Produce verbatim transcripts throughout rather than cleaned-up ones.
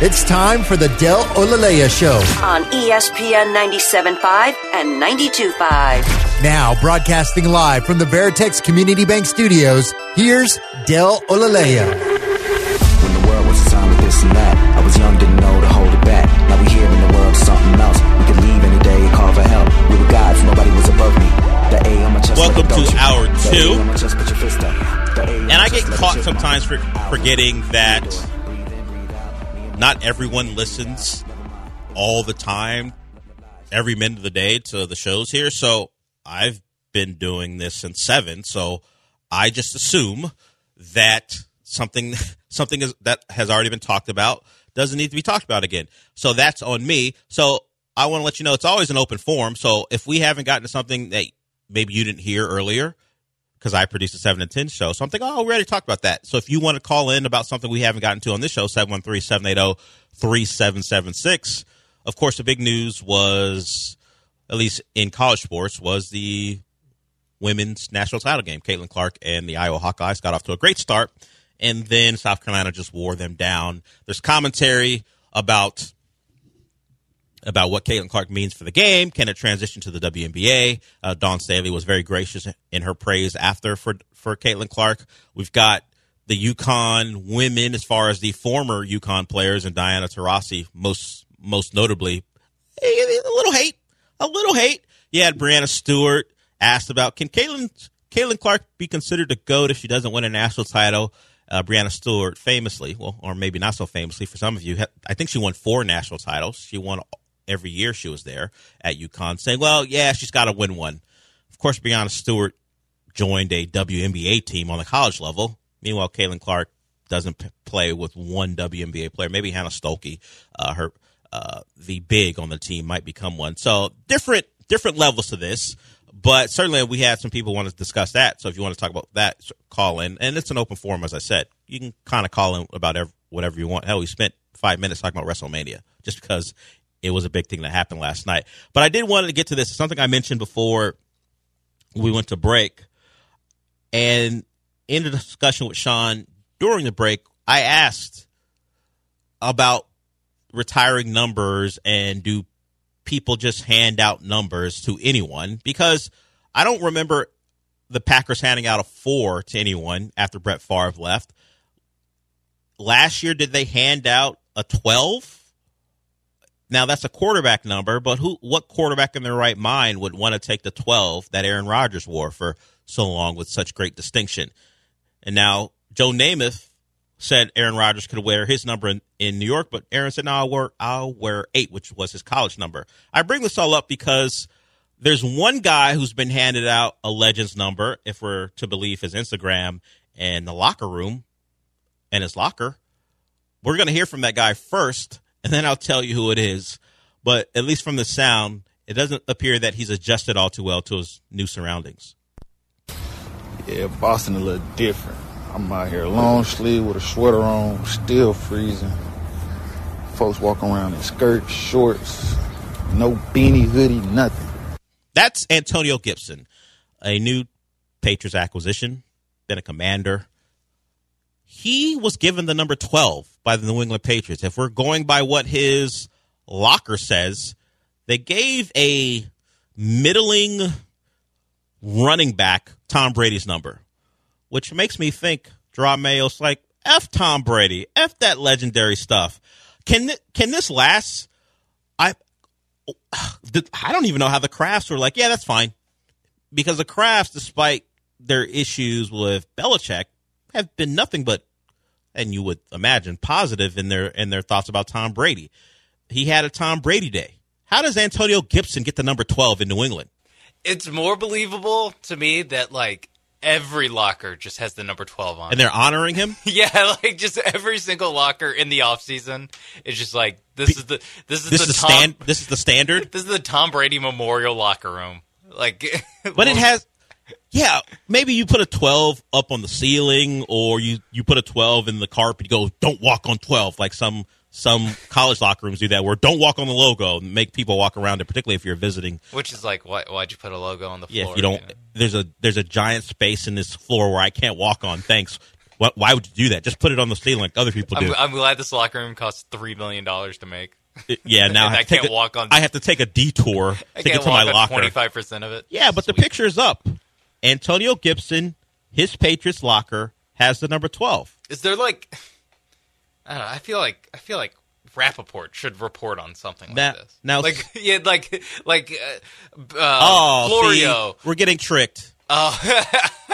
It's time for the Del Olaleya Show on E S P N ninety-seven point five and ninety-two point five. Now, broadcasting live from the Veritex Community Bank Studios, here's Del Olaleya. When the world was assigned with this and that, I was young, didn't know to hold it back. Now we here in the world, something else. We could leave any day, call for help. We were gods, nobody was above me. The A on my chest. Welcome like to hour two. On my chest, put your fist up. And I get caught sometimes for forgetting that not everyone listens all the time, every minute of the day to the shows here. So I've been doing this since seven. So I just assume that something something is, that has already been talked about doesn't need to be talked about again. So that's on me. So I want to let you know it's always an open forum. So if we haven't gotten to something that maybe you didn't hear earlier, because I produced a seven and ten show. So I'm thinking, oh, we already talked about that. So if you want to call in about something we haven't gotten to on this show, seven one three, seven eight zero, three seven seven six. Of course, the big news was, at least in college sports, was the women's national title game. Caitlin Clark and the Iowa Hawkeyes got off to a great start, and then South Carolina just wore them down. There's commentary about about what Caitlin Clark means for the game. Can it transition to the W N B A? Uh, Dawn Staley was very gracious in her praise after for, for Caitlin Clark. We've got the UConn women as far as the former UConn players, and Diana Taurasi, most most notably. A, a little hate. A little hate. You had Brianna Stewart asked about, can Caitlin, Caitlin Clark be considered a GOAT if she doesn't win a national title? Uh, Brianna Stewart famously, well, or maybe not so famously for some of you, I think she won four national titles. She won every year she was there at UConn, saying, well, yeah, she's got to win one. Of course, Brianna Stewart joined a W N B A team on the college level. Meanwhile, Caitlin Clark doesn't p- play with one W N B A player. Maybe Hannah Stolke, uh, her uh, the big on the team, might become one. So different different levels to this, but certainly we had some people want to discuss that. So if you want to talk about that, call in. And it's an open forum, as I said. You can kind of call in about every, whatever you want. Hell, we spent five minutes talking about WrestleMania just because it was a big thing that happened last night. But I did want to get to this. It's something I mentioned before we went to break. And in the discussion with Sean during the break, I asked about retiring numbers and do people just hand out numbers to anyone? Because I don't remember the Packers handing out a four to anyone after Brett Favre left. Last year, did they hand out a twelve? Now, that's a quarterback number, but who? What quarterback in their right mind would want to take the twelve that Aaron Rodgers wore for so long with such great distinction? And now Joe Namath said Aaron Rodgers could wear his number in, in New York, but Aaron said, no, I'll wear, I'll wear eight, which was his college number. I bring this all up because there's one guy who's been handed out a Legends number, if we're to believe his Instagram and the locker room and his locker. We're going to hear from that guy first, and then I'll tell you who it is. But at least from the sound, it doesn't appear that he's adjusted all too well to his new surroundings. Yeah, Boston a little different. I'm out here long sleeve with a sweater on, still freezing. Folks walking around in skirts, shorts, no beanie, hoodie, nothing. That's Antonio Gibson, a new Patriots acquisition, been a Commander. He was given the number twelve by the New England Patriots. If we're going by what his locker says, they gave a middling running back Tom Brady's number, which makes me think, Draw Mayos, like, F Tom Brady, F that legendary stuff. Can th- can this last? I I don't even know how the Krafts were like, yeah, that's fine. Because the Krafts, despite their issues with Belichick, have been nothing but, and you would imagine, positive in their in their thoughts about Tom Brady. He had a Tom Brady day. How does Antonio Gibson get the number twelve in New England? It's more believable to me that, like, every locker just has the number twelve on. And they're honoring him? Yeah, like, just every single locker in the offseason is just like, this is the this is this the is Tom, stand, this is the standard? This is the Tom Brady Memorial locker room. Like, but it has, yeah, maybe you put a twelve up on the ceiling, or you, you put a twelve in the carpet. You go, don't walk on twelve, like some some college locker rooms do that, where don't walk on the logo and make people walk around it, particularly if you're visiting. Which is like, why, why'd you put a logo on the floor? Yeah, if you don't, you know? there's a there's a giant space in this floor where I can't walk on. Thanks. Why, why would you do that? Just put it on the ceiling like other people do. I'm, I'm glad this locker room costs three million dollars to make. Yeah, now I, I have to can't take a, walk on. I have to take a detour I to get can't to my walk on locker. twenty-five percent of it. Yeah, but Sweet. the picture's up. Antonio Gibson, his Patriots locker, has the number twelve. Is there like, I don't know, I feel like, I feel like Rappaport should report on something like Now- this. now- like, yeah, like, like, uh, uh, Oh, Florio. see, we're getting tricked. Oh,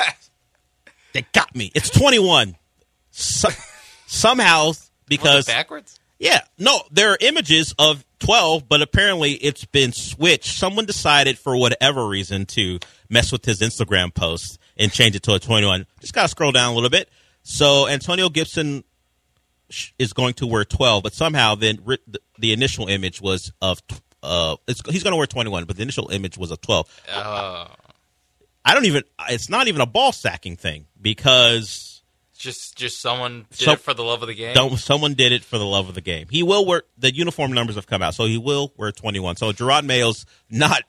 They got me. It's twenty-one. So, somehow, was because it backwards? yeah, no, there are images of twelve, but apparently it's been switched. Someone decided for whatever reason to mess with his Instagram post and change it to a twenty-one. Just got to scroll down a little bit. So Antonio Gibson sh- is going to wear twelve, but somehow then ri- the, the initial image was of uh, it's, he's going to wear twenty-one, but the initial image was of twelve. Oh, I don't even. It's not even a ball sacking thing because just, just someone did So- it for the love of the game. don't, someone did it for the love of the game. He will wear the uniform numbers have come out, so he will wear twenty-one. So Gerard Mayo's not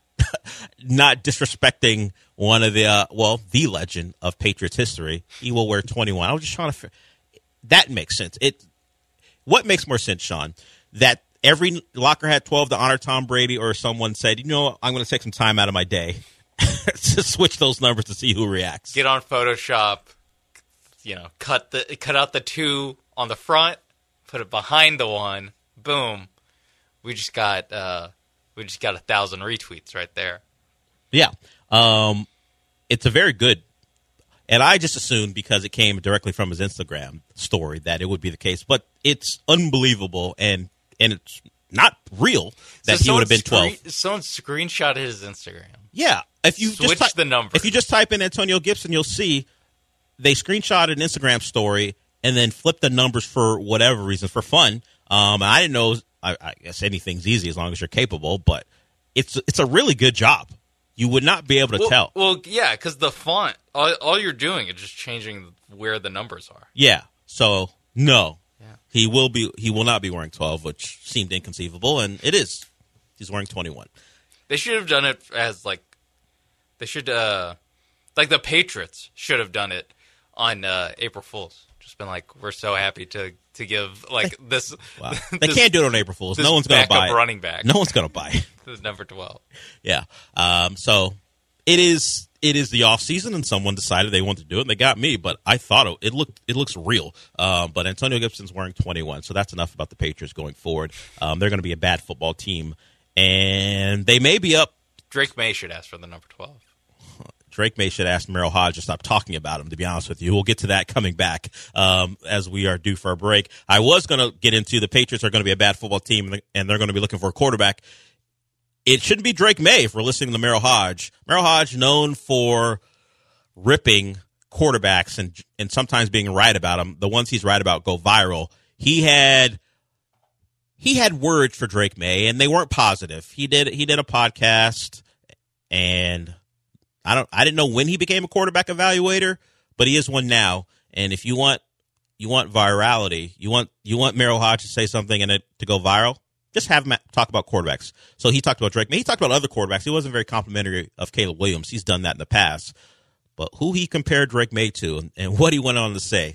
not disrespecting one of the uh, well the legend of Patriots history. He will wear twenty-one. I was just trying to. Fi- that makes sense. It. What makes more sense, Sean? That every locker had twelve to honor Tom Brady, or someone said, you know, I'm going to take some time out of my day to switch those numbers to see who reacts. Get on Photoshop, you know, cut the cut out the two on the front, put it behind the one. Boom, we just got uh, we just got a thousand retweets right there. Yeah, um, it's a very good, and I just assumed because it came directly from his Instagram story that it would be the case, but it's unbelievable and and it's not real that So he would have been someone twelve. screen- Someone screenshotted his Instagram. Yeah, if you Switch just type, the numbers. if you just type in Antonio Gibson, you'll see they screenshot an Instagram story and then flip the numbers for whatever reason for fun. Um, and I didn't know. I, I guess anything's easy as long as you're capable, but it's it's a really good job. You would not be able to Well, tell. well, yeah, because the font, all, all you're doing is just changing where the numbers are. Yeah. So no, Yeah. he will be. He will not be wearing twelve, which seemed inconceivable, and it is. He's wearing twenty-one. They should have done it as like they should, uh, like the Patriots should have done it on uh, April Fool's. Just been like, we're so happy to to give like this. Wow. They this- can't do it on April Fools. this No one's going to backup buy it. running back. No one's going to buy it. This is number twelve. Yeah. Um, so it is. It is the off season, and someone decided they wanted to do it. And they got me, but I thought it, it looked. It looks real. Um, but Antonio Gibson's wearing twenty-one, so that's enough about the Patriots going forward. Um, they're going to be a bad football team, and they may be up. Drake May should ask for the number twelve. Drake May should ask Merrill Hodge to stop talking about him, to be honest with you. We'll get to that coming back um, as we are due for a break. I was going to get into the Patriots are going to be a bad football team, and they're going to be looking for a quarterback. It shouldn't be Drake May if we're listening to Merrill Hodge. Merrill Hodge, known for ripping quarterbacks and and sometimes being right about them. The ones he's right about go viral. He had he had words for Drake May, and they weren't positive. He did he did a podcast, and I don't I didn't know when he became a quarterback evaluator, but he is one now. And if you want you want virality, you want you want Merrill Hodge to say something and it to go viral, just have him talk about quarterbacks. So he talked about Drake May. He talked about other quarterbacks. He wasn't very complimentary of Caleb Williams. He's done that in the past. But who he compared Drake May to and, and what he went on to say,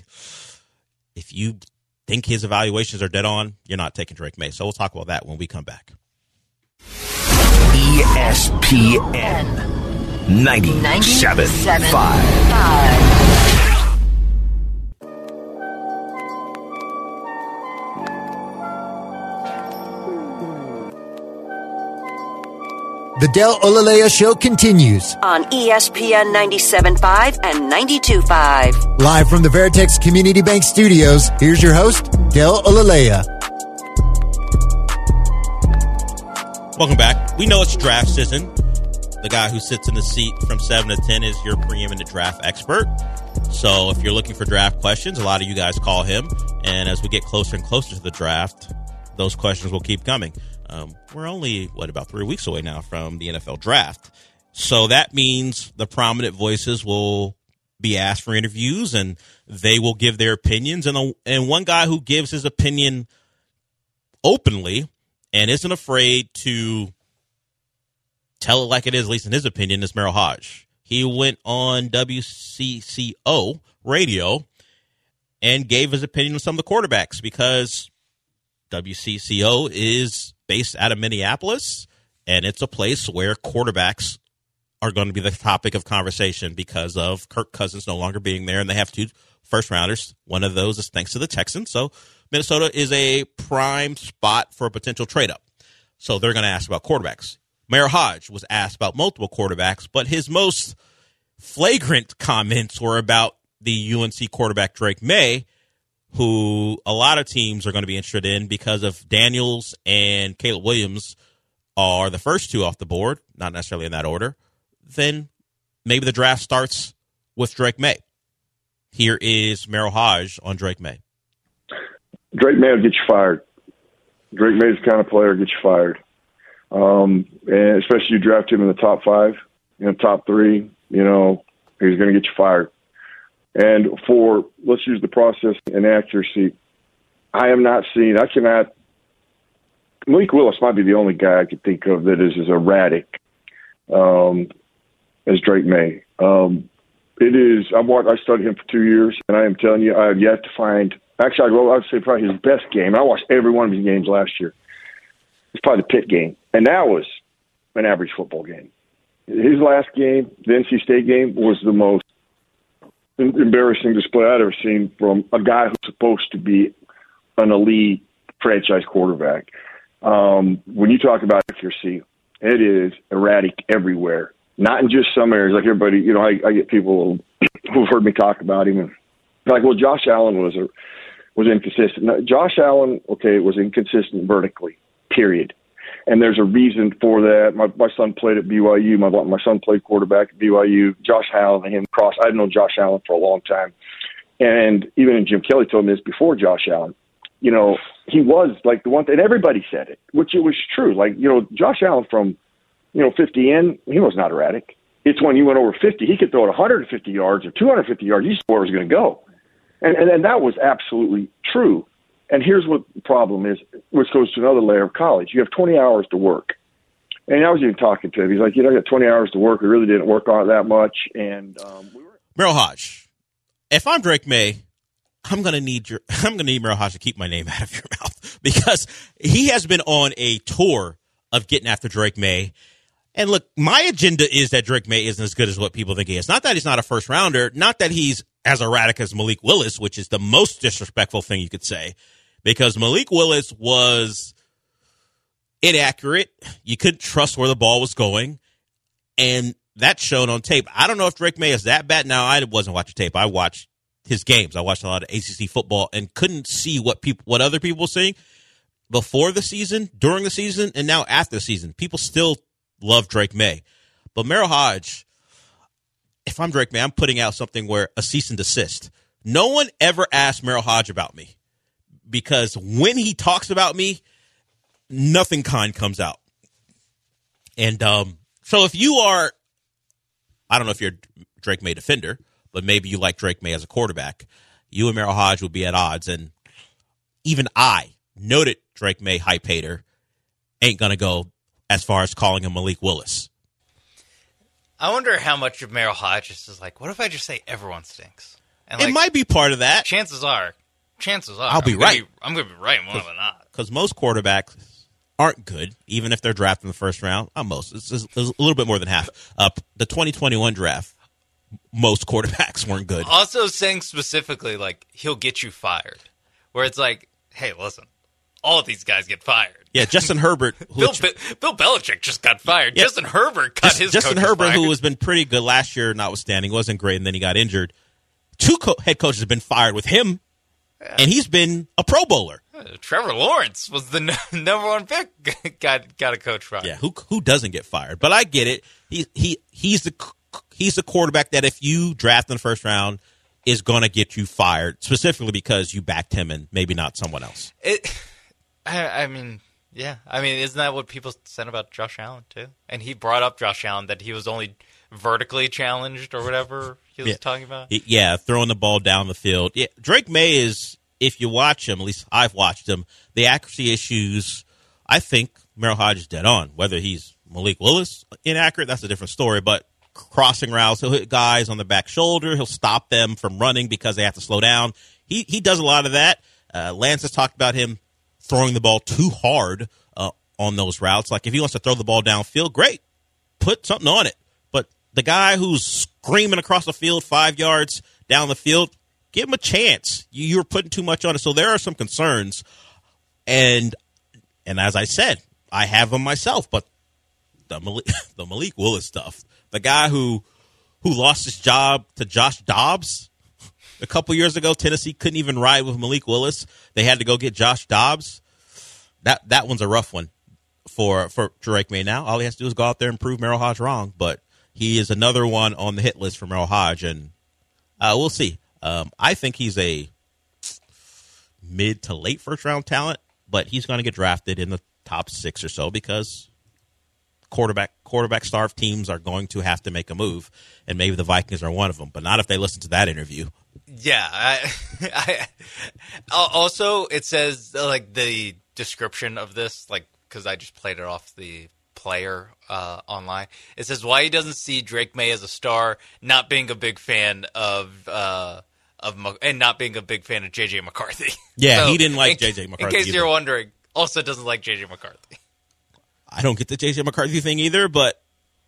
if you think his evaluations are dead on, you're not taking Drake May. So we'll talk about that when we come back. E S P N ninety-seven point five. The Del Olalea Show continues. On E S P N ninety-seven point five and ninety-two point five. Live from the Veritex Community Bank Studios, here's your host, Del Olalea. Welcome back. We know it's draft season. The guy who sits in the seat from seven to ten is your preeminent draft expert. So if you're looking for draft questions, a lot of you guys call him. And as we get closer and closer to the draft, those questions will keep coming. Um, we're only, what, about three weeks away now from the N F L draft. So that means the prominent voices will be asked for interviews, and they will give their opinions. And, a, and one guy who gives his opinion openly and isn't afraid to tell it like it is, at least in his opinion, is Merrill Hodge. He went on W C C O radio and gave his opinion on some of the quarterbacks because W C C O is based out of Minneapolis, and it's a place where quarterbacks are going to be the topic of conversation because of Kirk Cousins no longer being there, and they have two first-rounders. One of those is thanks to the Texans, so Minnesota is a prime spot for a potential trade-up. So they're going to ask about quarterbacks. Mayor Hodge was asked about multiple quarterbacks, but his most flagrant comments were about the U N C quarterback Drake May, who a lot of teams are going to be interested in because of Daniels and Caleb Williams are the first two off the board, not necessarily in that order. Then maybe the draft starts with Drake May. Here is Merrill Hodge on Drake May. Drake May will get you fired. Drake May's the kind of player that gets you fired. Um, and especially you draft him in the top five, you know, top three, you know, he's going to get you fired. And for, let's use the process and accuracy, I am not seeing, I cannot, Malik Willis might be the only guy I could think of that is as erratic um, as Drake May. Um, it is, I've watched, I studied him for two years, and I am telling you, I have yet to find, actually, I would say probably his best game. I watched every one of his games last year. It's probably the Pitt game. And that was an average football game. His last game, the N C State game, was the most embarrassing display I'd ever seen from a guy who's supposed to be an elite franchise quarterback. Um, when you talk about accuracy, it is erratic everywhere, not in just some areas. Like everybody, you know, I, I get people who've heard me talk about him, and like, well, Josh Allen was a, was inconsistent. Now, Josh Allen, okay, was inconsistent vertically, period. And there's a reason for that. My my son played at B Y U. My my son played quarterback at B Y U. Josh Allen and him cross. I've known Josh Allen for a long time. And even Jim Kelly told me this before Josh Allen. You know, he was like the one, and everybody said it, which it was true. Like, you know, Josh Allen from, you know, fifty in, he was not erratic. It's when you went over fifty, he could throw it one hundred fifty yards or two hundred fifty yards. You saw where it was going to go. And, and, and that was absolutely true. And here's what the problem is, which goes to another layer of college. You have twenty hours to work. And I was even talking to him. He's like, you know, I got twenty hours to work. We really didn't work on it that much. And um, we were. Merrill Hodge, if I'm Drake May, I'm gonna need your. I'm gonna need Merrill Hodge to keep my name out of your mouth because he has been on a tour of getting after Drake May. And look, my agenda is that Drake May isn't as good as what people think he is. Not that he's not a first rounder. Not that he's as erratic as Malik Willis, which is the most disrespectful thing you could say. Because Malik Willis was inaccurate. You couldn't trust where the ball was going. And that's shown on tape. I don't know if Drake May is that bad. Now, I wasn't watching tape. I watched his games. I watched a lot of A C C football and couldn't see what people, what other people were seeing before the season, during the season, and now after the season. People still love Drake May. But Merrill Hodge, if I'm Drake May, I'm putting out something where a cease and desist. No one ever asked Merrill Hodge about me. Because when he talks about me, nothing kind comes out. And um, so if you are, I don't know if you're a Drake May defender, but maybe you like Drake May as a quarterback, you and Merrill Hodge would be at odds. And even I, noted Drake May hype hater, ain't going to go as far as calling him Malik Willis. I wonder how much of Merrill Hodge is just like, what if I just say everyone stinks? And it like, might be part of that. Chances are. Chances are, I'll be I'm right. Gonna be, I'm going to be right more than not. Because most quarterbacks aren't good, even if they're drafted in the first round. Not most. It's, it's, it's a little bit more than half. Uh, the twenty twenty-one draft, most quarterbacks weren't good. Also saying specifically, like, he'll get you fired. Where it's like, hey, listen, all of these guys get fired. Yeah, Justin Herbert. Who Bill, Be- Bill Belichick just got fired. Yeah. Justin Herbert got just, his Justin Herbert, fired. who has been pretty good last year, notwithstanding, wasn't great, and then he got injured. Two co- head coaches have been fired with him. Yeah. And he's been a Pro Bowler. Uh, Trevor Lawrence was the n- number one pick. got got a coach fired. Yeah, who who doesn't get fired? But I get it. He he he's the he's the quarterback that if you draft in the first round is going to get you fired, specifically because you backed him and maybe not someone else. It. I, I mean, yeah. I mean, isn't that what people said about Josh Allen too? And he brought up Josh Allen that he was only vertically challenged or whatever he was yeah. talking about. Yeah, throwing the ball down the field. Yeah, Drake May is, if you watch him, at least I've watched him, the accuracy issues, I think Merrill Hodge is dead on. Whether he's Malik Willis inaccurate, that's a different story. But crossing routes, he'll hit guys on the back shoulder. He'll stop them from running because they have to slow down. he he does a lot of that. Uh, Lance has talked about him throwing the ball too hard uh, on those routes. Like if he wants to throw the ball downfield, great, put something on it. But the guy who's screaming across the field five yards down the field, give him a chance. You, you're putting too much on it. So there are some concerns. And and as I said, I have them myself. But the Malik, the Malik Willis stuff, the guy who who lost his job to Josh Dobbs a couple years ago, Tennessee couldn't even ride with Malik Willis. They had to go get Josh Dobbs. That that one's a rough one for for Drake May. Now all he has to do is go out there and prove Merrill Hodge wrong. But he is another one on the hit list for Merrill Hodge, and uh, we'll see. Um, I think he's a mid to late first round talent, but he's going to get drafted in the top six or so because quarterback quarterback starved teams are going to have to make a move, and maybe the Vikings are one of them, but not if they listen to that interview. Yeah. I, I, also, it says like the description of this, like because I just played it off the player uh, online. It says why he doesn't see Drake May as a star, not being a big fan of uh, of and not being a big fan of J J McCarthy. Yeah, so, he didn't like in, J J McCarthy. In case either. you're wondering, also doesn't like J J McCarthy. I don't get the J J McCarthy thing either, but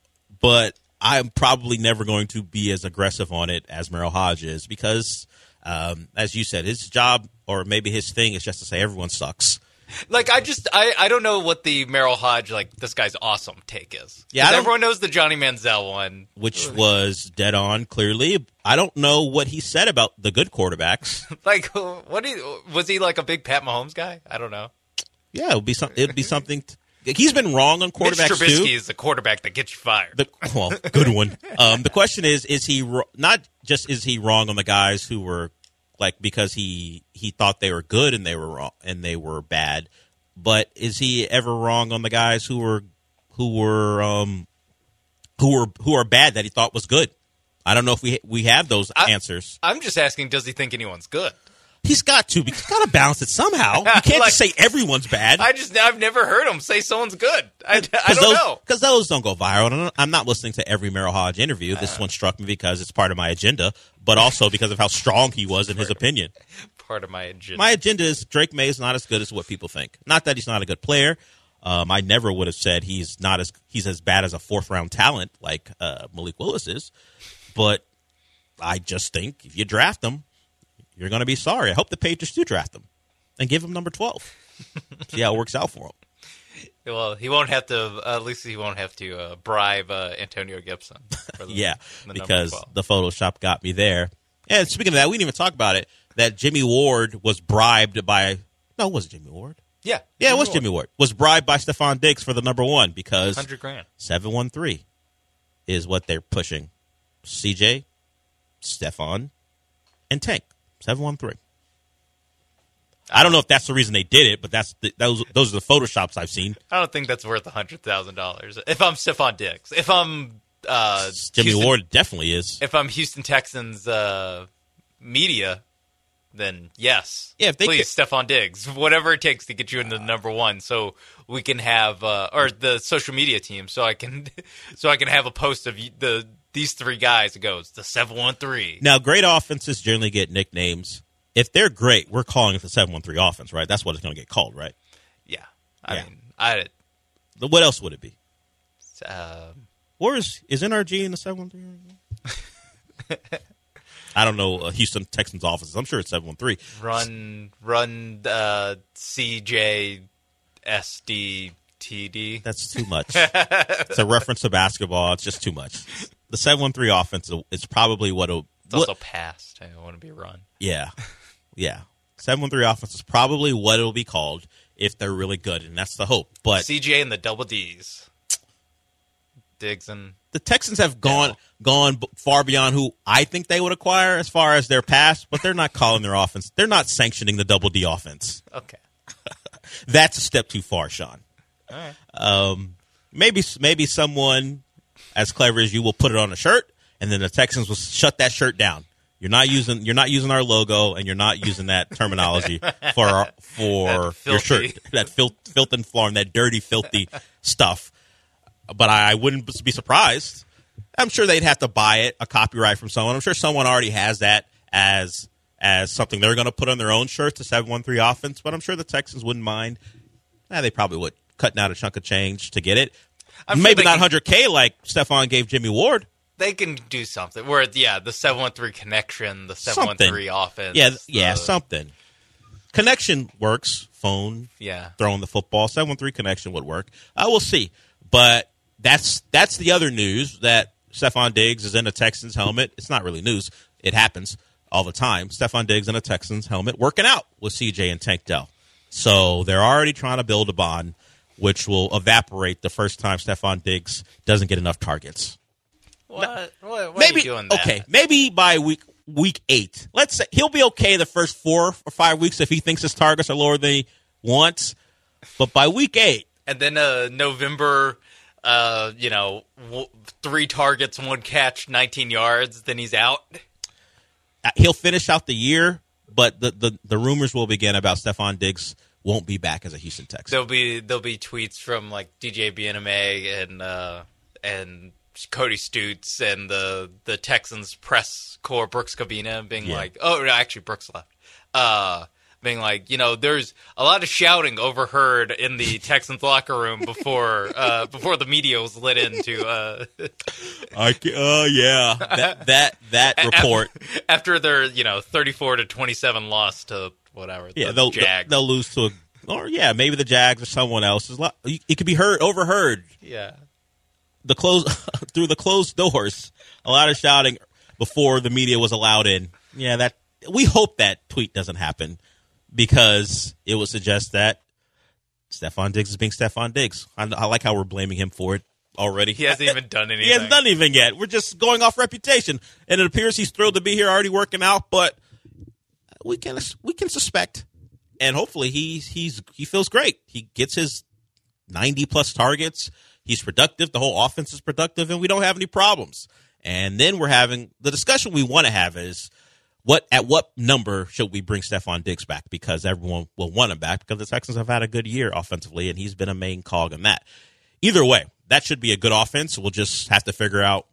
but I'm probably never going to be as aggressive on it as Merrill Hodge is because, um, as you said, his job or maybe his thing is just to say everyone sucks. Like, I just, I, I don't know what the Merrill Hodge, like, this guy's awesome take is. Yeah, everyone knows the Johnny Manziel one. Which was dead on, clearly. I don't know what he said about the good quarterbacks. Like, what do you, was he like a big Pat Mahomes guy? I don't know. Yeah, it would be, some, it'd be something. To, he's been wrong on quarterbacks, Mitch Trubisky too. is the quarterback that gets you fired. The, well, good one. Um, the question is, is he, not just is he wrong on the guys who were, like, because he he thought they were good and they were wrong and they were bad, but is he ever wrong on the guys who were who were um who were who are bad that he thought was good? I don't know if we we have those I, answers. I'm just asking, does he think anyone's good? He's got to. He's got to balance it somehow. You can't Like, just say everyone's bad. I just I've never heard him say someone's good. I, I don't those, know because those don't go viral. I'm not listening to every Merrill Hodge interview. This uh, one struck me because it's part of my agenda, but also because of how strong he was in his opinion. Part of my agenda. My agenda is Drake May is not as good as what people think. Not that he's not a good player. Um, I never would have said he's not as he's as bad as a fourth round talent like uh, Malik Willis is, but I just think if you draft him, you're going to be sorry. I hope the Patriots do draft him and give him number twelve. See how it works out for him. Well, he won't have to. Uh, at least he won't have to uh, bribe uh, Antonio Gibson. For the, yeah, the because the Photoshop got me there. And speaking of that, we didn't even talk about it. That Jimmy Ward was bribed by. No, it wasn't Jimmy Ward. Yeah, yeah, Jimmy it was Ward. Jimmy Ward. Was bribed by Stephon Diggs for the number one because hundred grand seven one three is what they're pushing. C J, Stephon, and Tank. seven one three. I don't know if that's the reason they did it, but that's the, those those are the Photoshops I've seen. I don't think that's worth one hundred thousand dollars. If I'm Stephon Diggs. If I'm uh, Jimmy Houston, Ward definitely is. If I'm Houston Texans uh, media, then yes. Yeah, if they please, could, Stephon Diggs. Whatever it takes to get you into the number one so we can have uh, or the social media team so I can so I can have a post of the these three guys. It goes the seven one three. Now, great offenses generally get nicknames. If they're great, we're calling it the seven one three offense, right? That's what it's going to get called, right? Yeah. I yeah. mean, I. What else would it be? Um, Or is, is N R G in the seven one three? I don't know uh, Houston Texans offices. I'm sure it's seven one three. Run, run uh, C J S D T D. That's too much. It's a reference to basketball. It's just too much. The seven one three offense is probably what it'll... It's also what, past. I want to be run. Yeah. Yeah. seven one three offense is probably what it'll be called if they're really good, and that's the hope. But C J and the double Ds. Diggs and... The Texans have gone gone far beyond who I think they would acquire as far as their pass, but they're not calling their offense. They're not sanctioning the double D offense. Okay. That's a step too far, Sean. All right. Um, maybe maybe someone as clever as you will put it on a shirt, and then the Texans will shut that shirt down. You're not using you're not using our logo, and you're not using that terminology for our, for your shirt. That filth, filth and flarm, that dirty, filthy stuff. But I, I wouldn't be surprised. I'm sure they'd have to buy it, a copyright from someone. I'm sure someone already has that as as something they're going to put on their own shirts, the seven one three offense, but I'm sure the Texans wouldn't mind. Eh, they probably would, cutting out a chunk of change to get it. I'm Maybe sure not can, one hundred K like Stephon gave Jimmy Ward. They can do something. Where, yeah, the seven one three connection, the seven one three offense. Yeah, yeah, the, something. Connection works. Phone, yeah, throwing the football. seven one three connection would work. I will see. But that's that's the other news, that Stephon Diggs is in a Texans helmet. It's not really news. It happens all the time. Stephon Diggs in a Texans helmet working out with C J and Tank Dell. So they're already trying to build a bond, which will evaporate the first time Stephon Diggs doesn't get enough targets. What? What, what maybe, are you doing that? Okay, maybe by week week eight. Let's say he'll be okay the first four or five weeks if he thinks his targets are lower than he wants. But by week eight. And then uh, November, uh, you know, w- three targets, one catch, nineteen yards, then he's out. He'll finish out the year, but the, the, the rumors will begin about Stephon Diggs won't be back as a Houston Texan. There'll be there'll be tweets from like D J B N M A and uh, and Cody Stutes and the the Texans press corps, Brooks Cabina, being yeah. like, oh, no, actually Brooks left, uh, being like, you know, there's a lot of shouting overheard in the Texans locker room before uh, before the media was let into. Uh, I oh uh, yeah, that that that report after, after their you know thirty-four to twenty-seven loss to whatever. Yeah, the they'll Jags. they'll lose to a or yeah maybe the Jags or someone else. It could be heard overheard. Yeah. The close through the closed doors, a lot of shouting before the media was allowed in. Yeah, that we hope that tweet doesn't happen because it would suggest that Stephon Diggs is being Stephon Diggs. I, I like how we're blaming him for it already. He hasn't even done anything. He hasn't done anything yet. We're just going off reputation, and it appears he's thrilled to be here, already working out. But we can we can suspect, and hopefully he he's he feels great. He gets his ninety plus targets. He's productive. The whole offense is productive, and we don't have any problems. And then we're having the discussion we want to have is what at what number should we bring Stephon Diggs back? Because everyone will want him back because the Texans have had a good year offensively, and he's been a main cog in that. Either way, that should be a good offense. We'll just have to figure out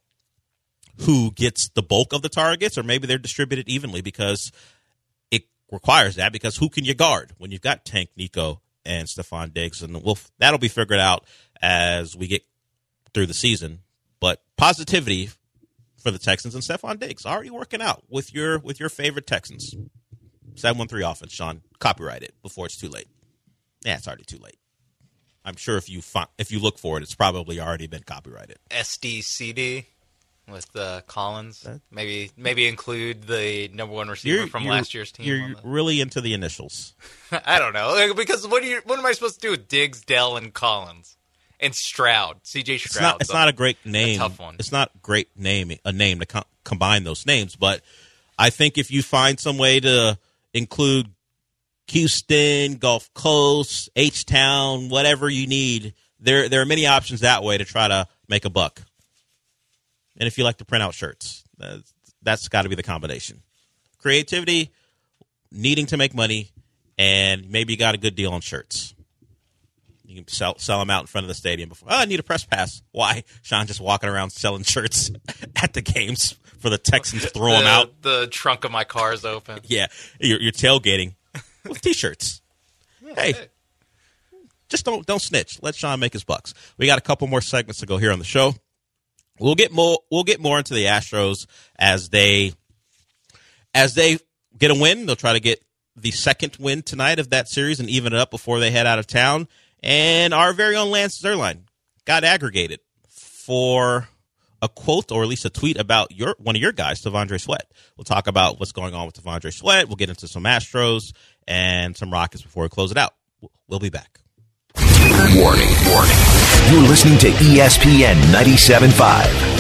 who gets the bulk of the targets, or maybe they're distributed evenly because it requires that. Because who can you guard when you've got Tank, Nico, and Stephon Diggs? And we'll, that'll be figured out as we get through the season. But positivity for the Texans and Stephon Diggs already working out with your with your favorite Texans. seven one three offense, Sean. Copyright it before it's too late. Yeah, it's already too late. I'm sure if you fi- if you look for it, it's probably already been copyrighted. S D C D with uh, Collins. Maybe maybe include the number one receiver you're, from you're, last year's team. You're really into the initials. I don't know. Like, because what, do you, what am I supposed to do with Diggs, Dell, and Collins? And Stroud, C J Stroud. It's not, it's not a great name. A tough one. It's not a great name, a name to co- combine those names. But I think if you find some way to include Houston, Gulf Coast, H-Town, whatever you need, there there are many options that way to try to make a buck. And if you like to print out shirts, that's, that's got to be the combination. Creativity, needing to make money, and maybe you got a good deal on shirts. You can sell sell them out in front of the stadium before. Oh, I need a press pass. Why? Sean just walking around selling shirts at the games for the Texans to throw the, them out. The trunk of my car is open. Yeah, you're, you're tailgating with T-shirts. Yeah, hey, hey, just don't don't snitch. Let Sean make his bucks. We got a couple more segments to go here on the show. We'll get more. We'll get more into the Astros as they as they get a win. They'll try to get the second win tonight of that series and even it up before they head out of town. And our very own Lance Zierlein got aggregated for a quote or at least a tweet about your one of your guys, T'Vondre Sweat. We'll talk about what's going on with T'Vondre Sweat. We'll get into some Astros and some Rockets before we close it out. We'll be back. Warning, warning. You're listening to E S P N ninety-seven point five.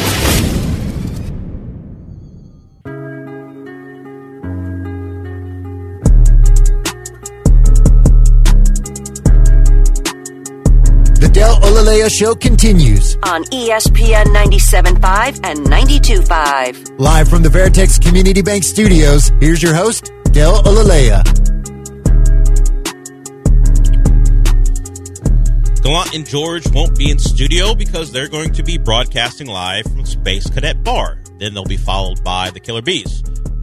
The Del Olaleya Show continues on E S P N ninety-seven point five and ninety-two point five. Live from the Veritex Community Bank Studios, here's your host, Del Olaleya. Gallant and George won't be in studio because they're going to be broadcasting live from Space Cadet Bar. Then they'll be followed by the Killer Bees.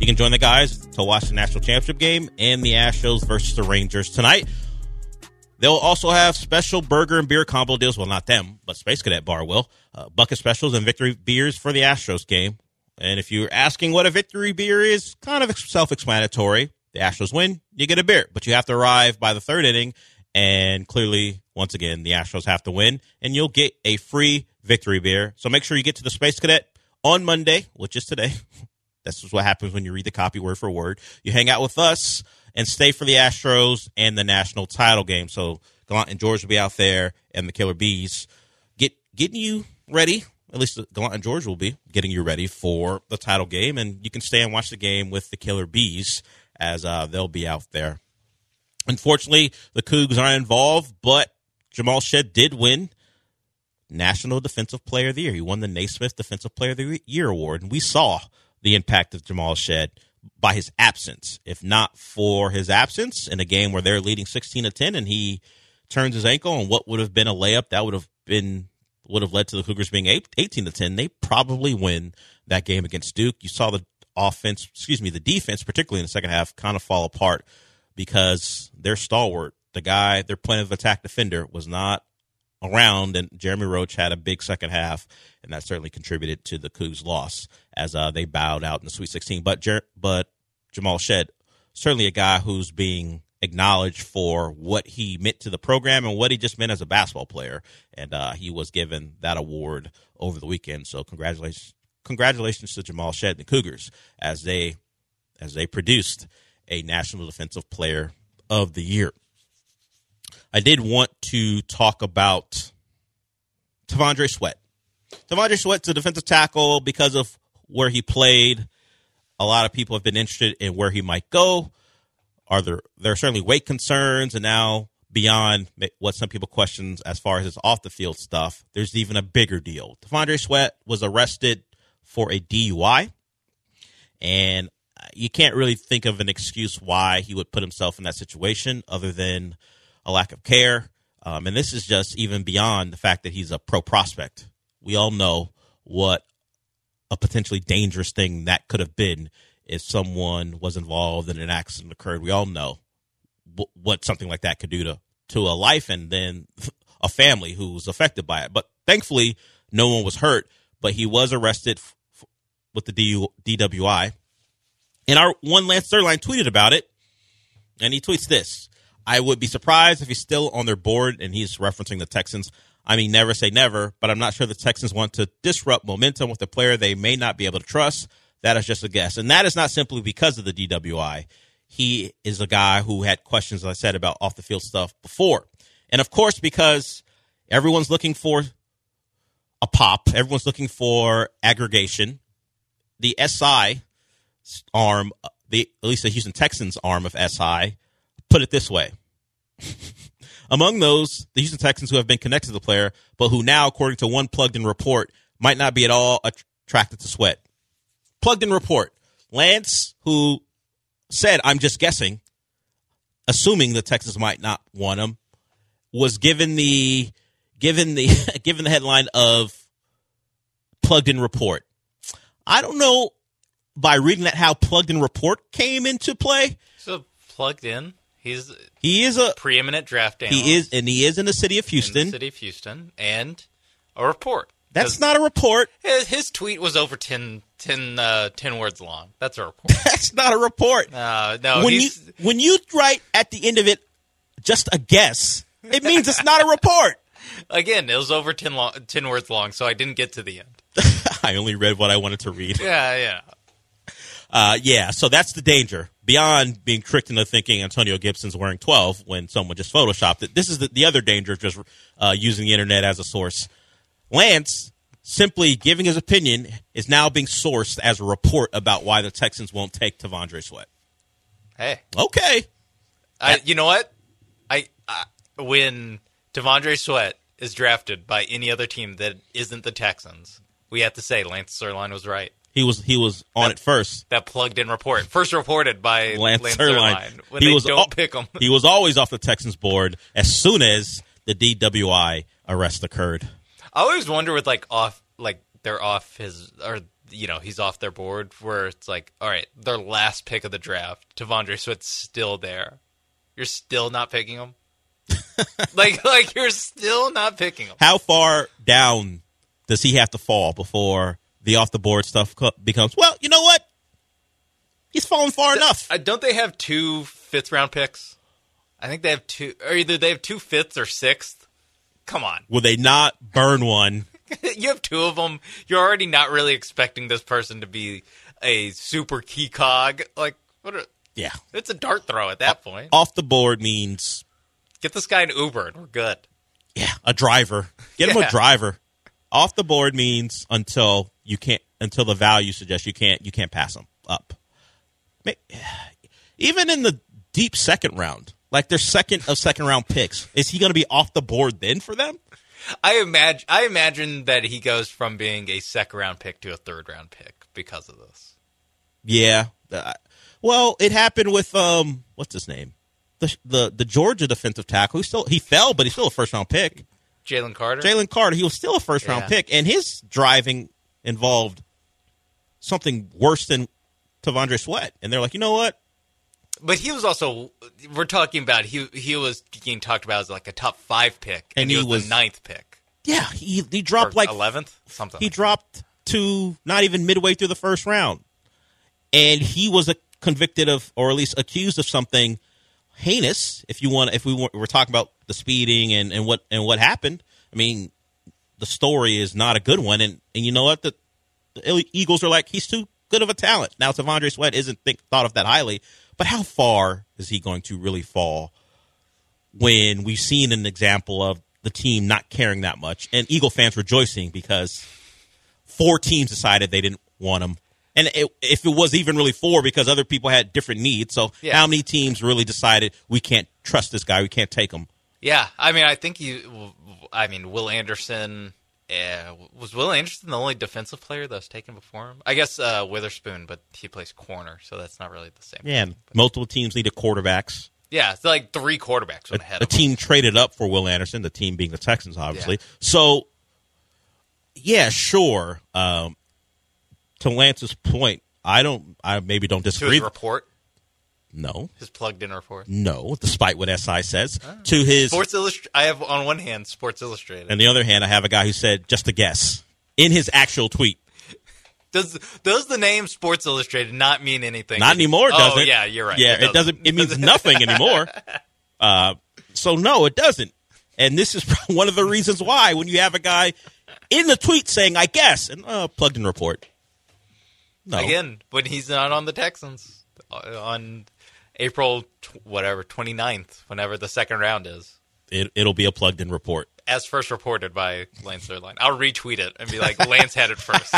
You can join the guys to watch the national championship game and the Astros versus the Rangers tonight. They'll also have special burger and beer combo deals. Well, not them, but Space Cadet Bar will. Uh, bucket specials and victory beers for the Astros game. And if you're asking what a victory beer is, kind of self-explanatory. The Astros win, you get a beer. But you have to arrive by the third inning. And clearly, once again, the Astros have to win. And you'll get a free victory beer. So make sure you get to the Space Cadet on Monday, which is today. This is what happens when you read the copy word for word. You hang out with us and stay for the Astros and the national title game. So Gallant and George will be out there, and the Killer Bees get getting you ready. At least Gallant and George will be getting you ready for the title game, and you can stay and watch the game with the Killer Bees as uh, they'll be out there. Unfortunately, the Cougs aren't involved, but Jamal Shead did win National Defensive Player of the Year. He won the Naismith Defensive Player of the Year award, and we saw the impact of Jamal Shead by his absence. If not for his absence in a game where they're leading sixteen to ten and he turns his ankle on what would have been a layup that would have been would have led to the Cougars being eighteen to ten, they probably win that game against Duke. You saw the offense, excuse me, the defense, particularly in the second half, kind of fall apart because their stalwart, the guy, their plan of attack defender, was not around, and Jeremy Roach had a big second half, and that certainly contributed to the Cougs' loss as uh, they bowed out in the Sweet sixteen. But Jer- but Jamal Shead, certainly a guy who's being acknowledged for what he meant to the program and what he just meant as a basketball player, and uh, he was given that award over the weekend. So congratulations, congratulations to Jamal Shead and the Cougars as they as they produced a National Defensive Player of the Year. I did want to talk about T'Vondre Sweat. T'Vondre Sweat's a defensive tackle because of where he played. A lot of people have been interested in where he might go. Are there there are certainly weight concerns, and now beyond what some people question as far as his off the field stuff, there's even a bigger deal. T'Vondre Sweat was arrested for a D U I, and you can't really think of an excuse why he would put himself in that situation other than a lack of care. Um, and this is just even beyond the fact that he's a pro prospect. We all know what a potentially dangerous thing that could have been if someone was involved and an accident occurred. We all know w- what something like that could do to, to a life and then a family who's affected by it. But thankfully, no one was hurt, but he was arrested f- f- with the D U- D W I. And our one Lance Zierlein tweeted about it, and he tweets this: I would be surprised if he's still on their board, and he's referencing the Texans. I mean, never say never, but I'm not sure the Texans want to disrupt momentum with a player they may not be able to trust. That is just a guess. And that is not simply because of the D W I. He is a guy who had questions, as I said, about off-the-field stuff before. And, of course, because everyone's looking for a pop, everyone's looking for aggregation, the S I arm, the at least the Houston Texans arm of S I, put it this way. Among those, the Houston Texans who have been connected to the player, but who now, according to one plugged-in report, might not be at all attracted to Sweat. Plugged-in report. Lance, who said, I'm just guessing, assuming the Texans might not want him, was given the given the given the headline of plugged-in report. I don't know by reading that how plugged-in report came into play. So plugged in. He's he is a preeminent draft analyst. He is, and he is in the city of Houston. In the city of Houston, and a report. That's not a report. His, his tweet was over ten, ten, uh, ten words long. That's a report. That's not a report. Uh, no, when he's, you when you write at the end of it just a guess, it means it's not a report. Again, it was over ten, long, ten words long, so I didn't get to the end. I only read what I wanted to read. Yeah, yeah. Uh, yeah, so that's the danger. Beyond being tricked into thinking Antonio Gibson's wearing twelve when someone just photoshopped it, this is the, the other danger of just uh, using the internet as a source. Lance, simply giving his opinion, is now being sourced as a report about why the Texans won't take T'Vondre Sweat. Hey. Okay. I, you know what? I, I when T'Vondre Sweat is drafted by any other team that isn't the Texans, we have to say Lance Zierlein was right. He was he was on that, it first. That plugged-in report, first reported by Lance, Lance Zierlein. When he they was don't al- pick him. He was always off the Texans board as soon as the D W I arrest occurred. I always wonder with like off, like they're off his or you know, he's off their board, where it's like, all right, their last pick of the draft, T'Vondre Sweat's still there. You're still not picking him? like, like you're still not picking him. How far down does he have to fall before the off-the-board stuff becomes, well, you know what? He's fallen far Th- enough. Uh, don't they have two fifth-round picks? I think they have two, or either they have two fifths or sixth. Come on. Will they not burn one? You have two of them. You're already not really expecting this person to be a super key cog. Like, what? Are, yeah. It's a dart throw at that point. Off the board means... Get this guy an Uber and we're good. Yeah, a driver. Get him Yeah. a driver. Off the board means until you can't, until the value suggests you can't, you can't pass him up. Even in the deep second round, like their second of second round picks, is he going to be off the board then for them? I imagine. I imagine that he goes from being a second round pick to a third round pick because of this. Yeah. Uh, well, it happened with um, what's his name, the the the Georgia defensive tackle. He still he fell, but he's still a first round pick. Jalen Carter. Jalen Carter. He was still a first round Yeah. pick, and his driving involved something worse than T'Vondre Sweat. And they're like, you know what? But he was also, we're talking about, he he was being talked about as like a top five pick, and, And he, he was, was- the ninth pick. Yeah, he he dropped Or like eleventh? Something He like that. dropped to not even midway through the first round. And he was a, convicted of, or at least accused of something heinous. If you want, if we were, we're talking about the speeding and, and what and what happened, I mean, the story is not a good one. And, and you know what? The, the Eagles are like, he's too good of a talent. Now, T'Vondre Sweat isn't think, thought of that highly, but how far is he going to really fall when we've seen an example of the team not caring that much and Eagle fans rejoicing because four teams decided they didn't want him. And it, if it was even really four because other people had different needs. So Yeah. how many teams really decided we can't trust this guy, we can't take him? Yeah, I mean, I think you, I mean, Will Anderson, uh, was Will Anderson the only defensive player that was taken before him? I guess uh, Witherspoon, but he plays corner, so that's not really the same. Yeah, and multiple teams needed quarterbacks. Yeah, it's like three quarterbacks A, went ahead a of him. team traded up for Will Anderson, the team being the Texans, obviously. Yeah. So, yeah, sure. Um, to Lance's point, I don't. I maybe don't To disagree. his report, No, his plugged-in report. no. Despite what S I says, to his Sports Illustrated. I have on one hand Sports Illustrated. and the other hand, I have a guy who said just a guess in his actual tweet. Does does the name Sports Illustrated not mean anything? Not anymore, does oh, it? yeah, you're right. Yeah, it doesn't. It means nothing anymore. Uh, so no, it doesn't. And this is one of the reasons why when you have a guy in the tweet saying "I guess" and uh, plugged in report. No, Again, when he's not on the Texans uh, on April tw- whatever twenty-ninth, whenever the second round is, it, it'll be a plugged in report. as first reported by Lance Zierlein. I'll retweet it and be like, Lance had it first.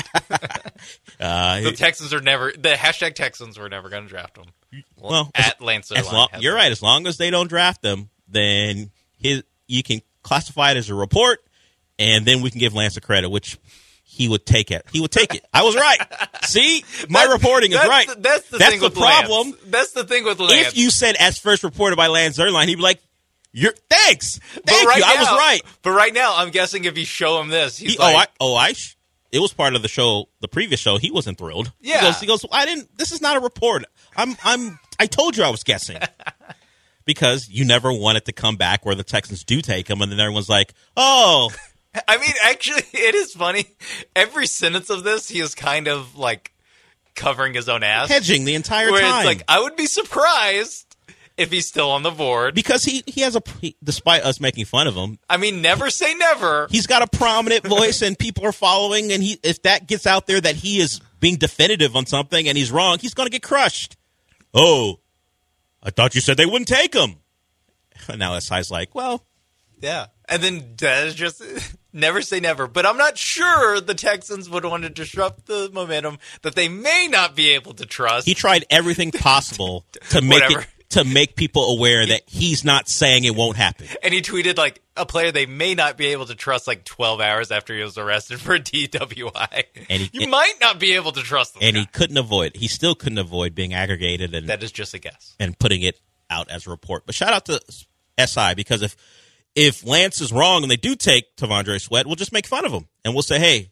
Uh, The Texans are never the hashtag Texans were never going to draft him. well, at Lance as Zierlein. long, has you're it. right. As long as they don't draft them, then his you can classify it as a report, and then we can give Lance a credit, which he would take it. He would take it. I was right. See, my That's- reporting is that's right. The, that's the that's thing the with problem. Lance. That's the thing with Lance. If you said as first reported by Lance Zierlein, he'd be like, "You're thanks, But thank right you. I was now- right." But right now, I'm guessing if you show him this, he's He, like, oh, I, oh, I. Sh- it was part of the show, the previous show. He wasn't thrilled. Yeah. He goes, he goes, I didn't. This is not a report. I'm. I'm. I told you I was guessing. Because you never want it to come back where the Texans do take him, and then everyone's like, "Oh, I mean, actually, it is funny. Every sentence of this, he is kind of like covering his own ass. hedging the entire Where time." it's like, I would be surprised if he's still on the board. because he he has a. He, despite us making fun of him, I mean, never say never. he's got a prominent voice, and people are following. And he, if that gets out there that he is being definitive on something and he's wrong, he's going to get crushed. Oh, I thought you said they wouldn't take him. And now S I's like, well, Yeah. And then Des just never say never. But I'm not sure the Texans would want to disrupt the momentum that they may not be able to trust. he tried everything possible to make Whatever. it to make people aware that he's not saying it won't happen. and he tweeted like a player they may not be able to trust like twelve hours after he was arrested for a D W I. And he- you might not be able to trust them. And he couldn't avoid. He still couldn't avoid being aggregated and That is just a guess. and putting it out as a report. But shout out to S I, because if if Lance is wrong and they do take T'Vondre Sweat, we'll just make fun of him and we'll say, hey,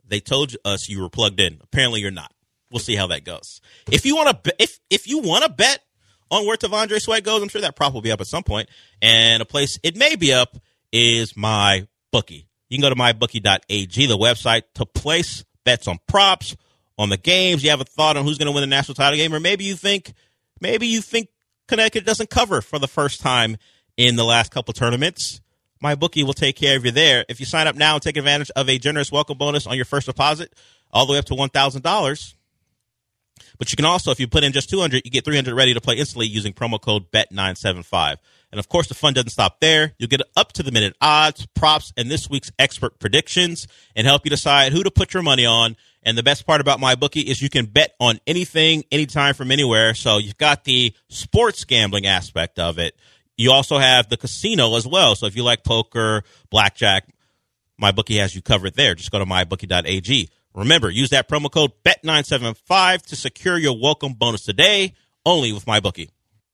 They told us you were plugged in. Apparently, you're not. We'll see how that goes. If you want to, if if you want to bet on where T'Vondre Sweat goes, I'm sure that prop will be up at some point. And a place it may be up is MyBookie. You can go to my bookie dot a g, the website, to place bets on props, on the games. You have a thought on who's going to win the national title game, or maybe you think, maybe you think Connecticut doesn't cover for the first time in the last couple tournaments. MyBookie will take care of you there. If you sign up now and take advantage of a generous welcome bonus on your first deposit, all the way up to one thousand dollars. But you can also, if you put in just two hundred dollars, you get three hundred dollars ready to play instantly using promo code B E T nine seven five. And, of course, the fun doesn't stop there. You'll get up-to-the-minute odds, props, and this week's expert predictions and help you decide who to put your money on. And the best part about MyBookie is you can bet on anything, anytime, from anywhere. So you've got the sports gambling aspect of it. You also have the casino as well. So if you like poker, blackjack, MyBookie has you covered there. Just go to my bookie dot a g. Remember, use that promo code B E T nine seven five to secure your welcome bonus today, only with MyBookie.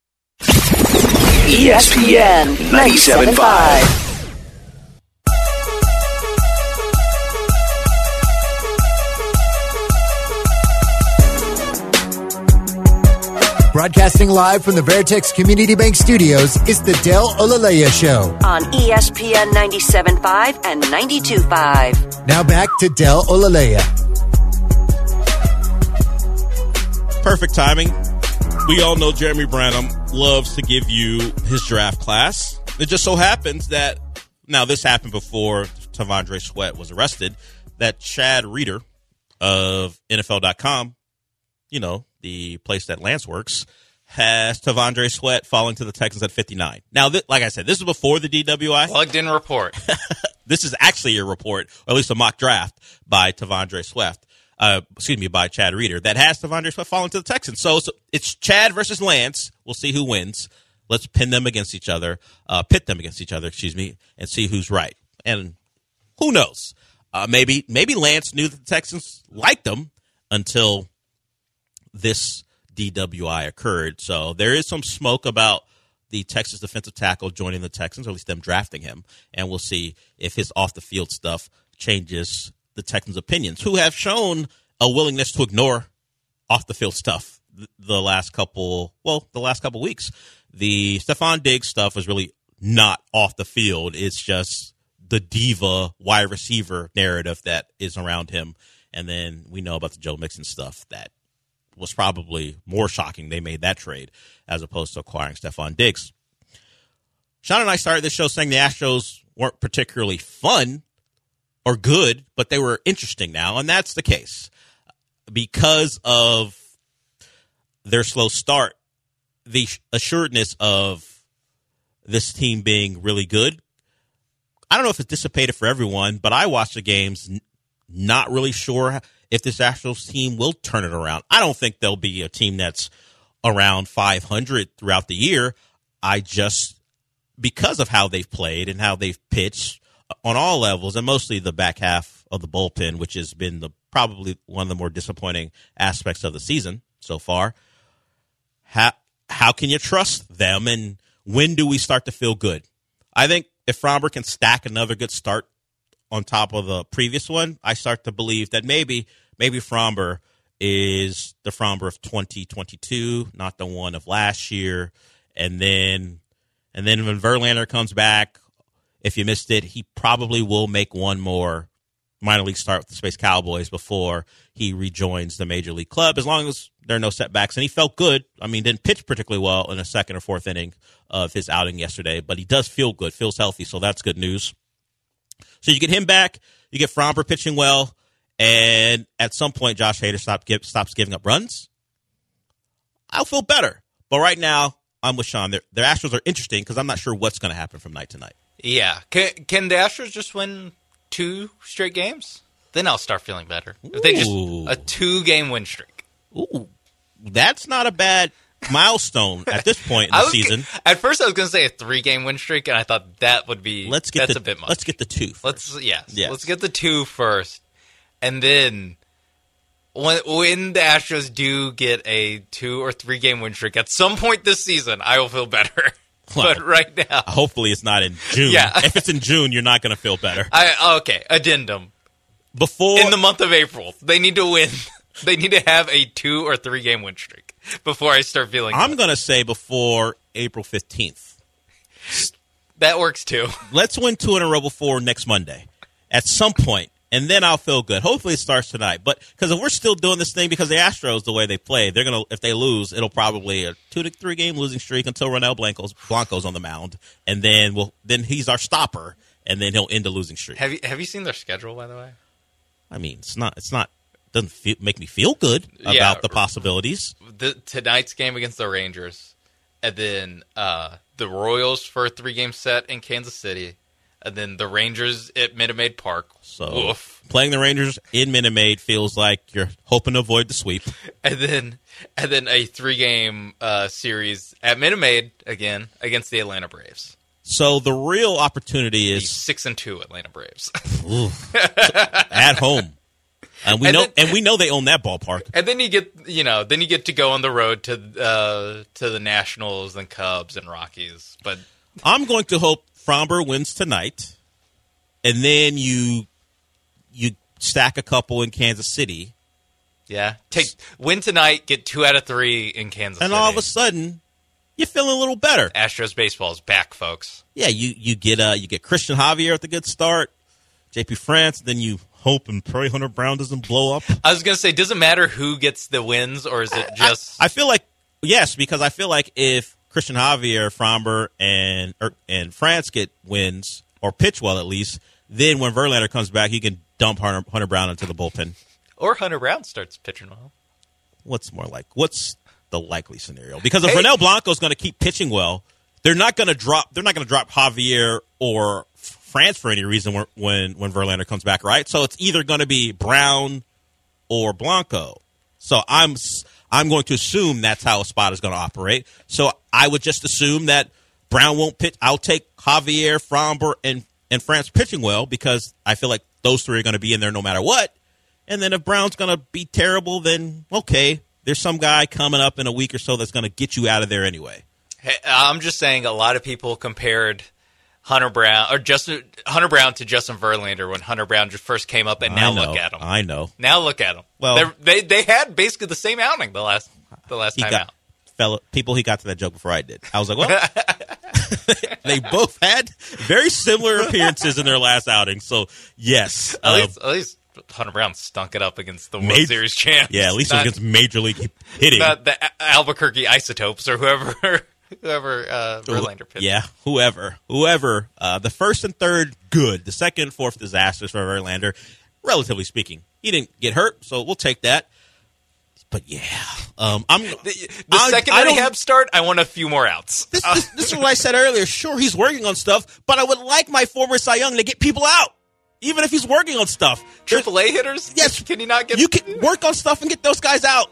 E S P N ninety-seven point five. Broadcasting live from the Veritex Community Bank Studios, it's the Del Olaleya Show. On E S P N ninety-seven point five and ninety-two point five. Now back to Del Olaleya. Perfect timing. We all know Jeremy Branham loves to give you his draft class. It just so happens that, now this happened before T'Vondre Sweat was arrested, that Chad Reeder of N F L dot com, you know, the place that Lance works, has T'Vondre Sweat falling to the Texans at fifty-nine. Now, th- like I said, this is before the D W I. Plugged in report. This is actually a report, or at least a mock draft by T'Vondre Sweat. Uh, excuse me, by Chad Reeder, that has T'Vondre Sweat falling to the Texans. So, so it's Chad versus Lance. We'll see who wins. Let's pin them against each other, uh, pit them against each other, excuse me, and see who's right. And who knows? Uh, maybe maybe Lance knew that the Texans liked him until this D W I occurred. So there is some smoke about the Texas defensive tackle joining the Texans, or at least them drafting him. And we'll see if his off-the-field stuff changes the Texans' opinions, who have shown a willingness to ignore off-the-field stuff the last couple, well, the last couple weeks. The Stephon Diggs stuff was really not off the field. It's just the diva wide receiver narrative that is around him. And then we know about the Joe Mixon stuff that was probably more shocking. They made that trade as opposed to acquiring Stephon Diggs. Sean and I started this show saying the Astros weren't particularly fun or good, but they were interesting now, and that's the case. Because of their slow start, the assuredness of this team being really good, I don't know if it's dissipated for everyone, but I watched the games n- not really sure if this Astros team will turn it around. I don't think they'll be a team that's around five hundred throughout the year. I just, because of how they've played and how they've pitched on all levels, and mostly the back half of the bullpen, which has been the probably one of the more disappointing aspects of the season so far, how, how can you trust them, and when do we start to feel good? I think if Framber can stack another good start on top of the previous one, I start to believe that maybe maybe Framber is the Framber of twenty twenty-two, not the one of last year. And then and then when Verlander comes back, if you missed it, he probably will make one more minor league start with the Space Cowboys before he rejoins the major league club, as long as there are no setbacks. And he felt good. I mean, didn't pitch particularly well in the second or fourth inning of his outing yesterday, but he does feel good, feels healthy, so that's good news. So you get him back, you get Framber pitching well, and at some point Josh Hader stop, give, stops giving up runs. I'll feel better. But right now, I'm with Sean. Their, their Astros are interesting because I'm not sure what's going to happen from night to night. Yeah. Can, can the Astros just win two straight games? Then I'll start feeling better. If they just a two-game win streak. Ooh, that's not a bad milestone at this point in the I was, season. At first, I was going to say a three-game win streak, and I thought that would be let's get that's the, a bit much. Let's get the two first. Let's yes, yes. Let's get the two first, and then when when the Astros do get a two or three-game win streak at some point this season, I will feel better. Well, but right now, hopefully it's not in June. Yeah. If it's in June, you're not going to feel better. I okay. Addendum. before in the month of April. They need to win. They need to have a two or three game win streak before I start feeling I'm good. going to say before April fifteenth. That works too. Let's win two in a row before next Monday at some point, and then I'll feel good. Hopefully it starts tonight. But because if we're still doing this thing because the Astros, the way they play, they're going to, if they lose, it'll probably a two to three game losing streak until Ronel Blanco's, Blanco's on the mound, and then we'll, then he's our stopper, and then he'll end the losing streak. Have you have you seen their schedule, by the way? I mean, it's not, it's not, doesn't feel, make me feel good about Yeah. the possibilities. The, tonight's game against the Rangers, and then uh, the Royals for a three-game set in Kansas City, and then the Rangers at Minute Maid Park. So Woof. playing the Rangers in Minute Maid feels like you're hoping to avoid the sweep. And then and then a three-game uh, series at Minute Maid again against the Atlanta Braves. So the real opportunity The is six and two Atlanta Braves. at home, and we And know, then- and we know they own that ballpark. And then you get, you know, then you get to go on the road to uh, to the Nationals and Cubs and Rockies. But I'm going to hope Fromber wins tonight, and then you you stack a couple in Kansas City, yeah, take win tonight, get two out of three in Kansas and City. all of a sudden you're feeling a little better. Astros baseball is back, folks. Yeah, you you get uh you get Christian Javier with a good start, J P France, then you hope and pray Hunter Brown doesn't blow up. I was gonna say, does it matter who gets the wins, or is it just? I, I feel like yes, because I feel like if Christian Javier, Fromber, and er, and France get wins or pitch well at least, then when Verlander comes back, he can dump Hunter, Hunter Brown into the bullpen. Or Hunter Brown starts pitching well. What's more like? What's the likely scenario? Because if Hey. Ronel Blanco is going to keep pitching well, they're not going to drop. They're not going to drop Javier or France for any reason when when, when Verlander comes back, right? So it's either going to be Brown or Blanco. So I'm s- I'm going to assume that's how a spot is going to operate. So I would just assume that Brown won't pitch. I'll take Javier, Fromber, and and France pitching well because I feel like those three are going to be in there no matter what. And then if Brown's going to be terrible, then okay, there's some guy coming up in a week or so that's going to get you out of there anyway. Hey, I'm just saying, a lot of people compared Hunter Brown or Justin Hunter Brown to Justin Verlander when Hunter Brown just first came up, and now I know, look at him. I know. Now look at him. Well- They're, they they had basically the same outing the last the last He time got out. fellow people. He got to that joke before I did. I was like, well, they both had very similar appearances in their last outing. So yes, At um, least, at least Hunter Brown stunk it up against the World Major- Series champs. yeah, at least not, it was against Major League hitting. not the A- Albuquerque Isotopes or whoever whoever uh, Verlander pitched. Yeah, whoever, whoever. Uh, the first and third, good. The second and fourth, disasters for Verlander. Relatively speaking, he didn't get hurt, so we'll take that. But yeah, um, I'm The, the I- second I don't- rehab start, I want a few more outs. This, this, this is what I said earlier. Sure, he's working on stuff, but I would like my former Cy Young to get people out, even if he's working on stuff. There's- Triple A hitters? Yes. Can you not get? You can work on stuff and get those guys out.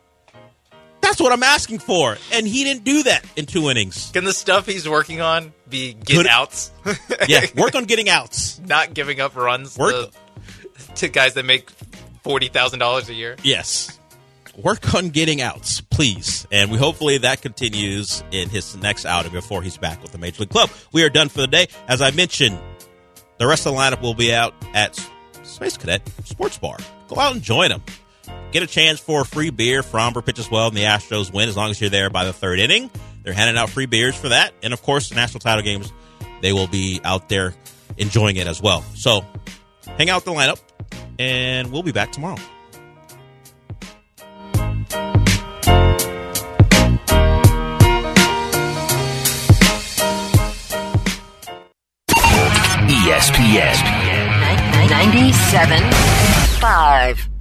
That's what I'm asking for, and he didn't do that in two innings. Can the stuff he's working on be get Could- outs? Yeah, work on getting outs. Not giving up runs Work- to, to guys that make forty thousand dollars a year. Yes. Work on getting outs, please. And we hopefully that continues in his next outing before he's back with the Major League Club. We are done for the day. As I mentioned, the rest of the lineup will be out at Space Cadet Sports Bar. Go out and join them. Get a chance for free beer. Fromber pitches well and the Astros win as long as you're there by the third inning. They're handing out free beers for that. And, of course, the national title games, they will be out there enjoying it as well. So hang out with the lineup, and we'll be back tomorrow. E S P N ninety-seven point five